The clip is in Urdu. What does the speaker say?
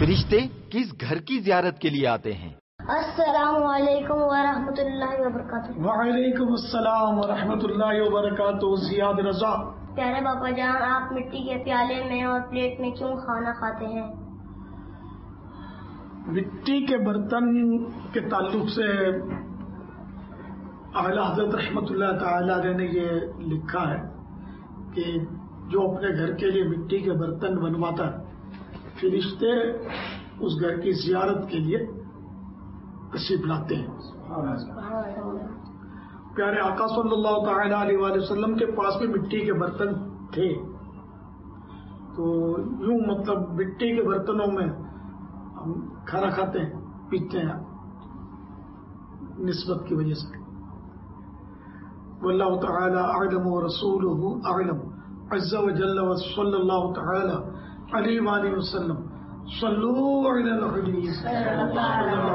فرشتے کس گھر کی زیارت کے لیے آتے ہیں؟ السلام علیکم ورحمۃ اللہ وبرکاتہ۔ وعلیکم السلام ورحمۃ اللہ وبرکاتہ۔ زیاد رضا۔ پیارے باپا جان، آپ مٹی کے پیالے میں اور پلیٹ میں کیوں کھانا کھاتے ہیں؟ مٹی کے برتن کے تعلق سے اعلی حضرت رحمۃ اللہ تعالی علیہ نے یہ لکھا ہے کہ جو اپنے گھر کے لیے مٹی کے برتن بنواتا ہے، فرشتے اس گھر کی زیارت کے لیے تشریف لاتے ہیں۔ پیارے آقا صلی اللہ تعالی علیہ وآلہ وسلم کے پاس بھی مٹی کے برتن تھے، تو یوں مطلب مٹی کے برتنوں میں ہم کھانا کھاتے ہیں، پیتے ہیں نسبت کی وجہ سے۔ واللہ تعالی اعلم ورسولہ اعلم عز وجل وصلی اللہ تعالی علیہ وآلہ وسلم صلوا علی الحبیب